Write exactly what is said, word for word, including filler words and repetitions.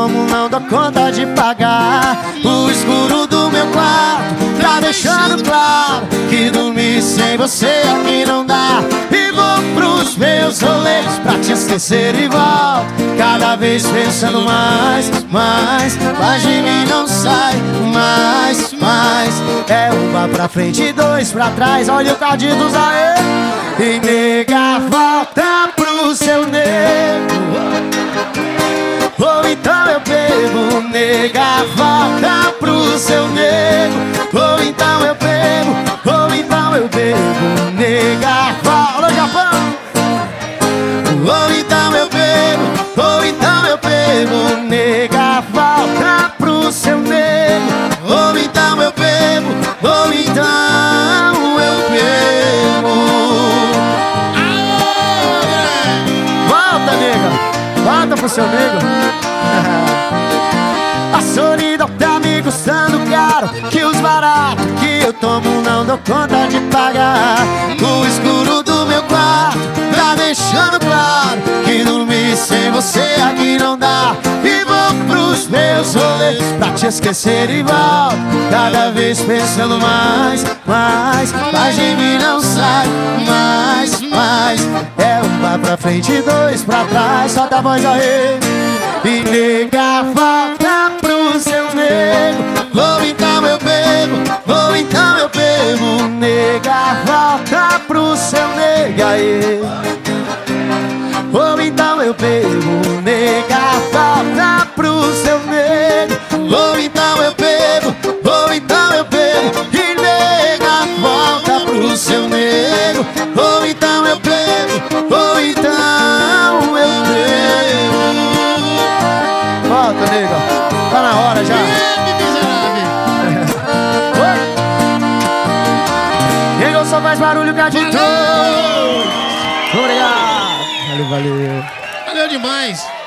tomo não dou conta de pagar. O escuro do meu quarto tá deixando claro que dormir sem você aqui não dá. E vou pros meus rolês pra te esquecer e volto, cada vez pensando mais, mais, mais de mim não sai. Mais, mais, é uma pra frente e dois pra trás. Olha o Carditos aê. E nega, volta pro seu nego, ou então eu bebo. Nega, volta pro seu nego, ou então eu bebo, ou então eu bebo. Nega, volta, alô Japão. Ou então eu bebo, ou então eu bebo. Nega, volta pro seu nego, ou então eu bebo, ou então eu bebo. Volta, nega, volta pro seu nego. A solidão tá me custando caro, que os baratos que eu tomo não dou conta de pagar. O escuro do meu quarto tá deixando claro que dormir sem você aqui não dá. E vou pros meus rolês pra te esquecer e volto, cada vez pensando mais, mais, mais de mim não sai. Mais, mais, é uma pra frente e dois pra trás. Solta a voz aí. E nega, volta pro seu nego, ou então eu bebo, ou então eu bebo. Nega, volta pro seu nego aí, ou então eu bebo. Nega, volta pro seu nego, ou então eu bebo, ou então eu bebo. E nega, volta pro seu nego, ou então eu bebo, ou então eu bebo. Volta, nega, tá na hora já. Nega, só faz barulho, Carditos. Obrigado. Valeu, valeu. Valeu demais.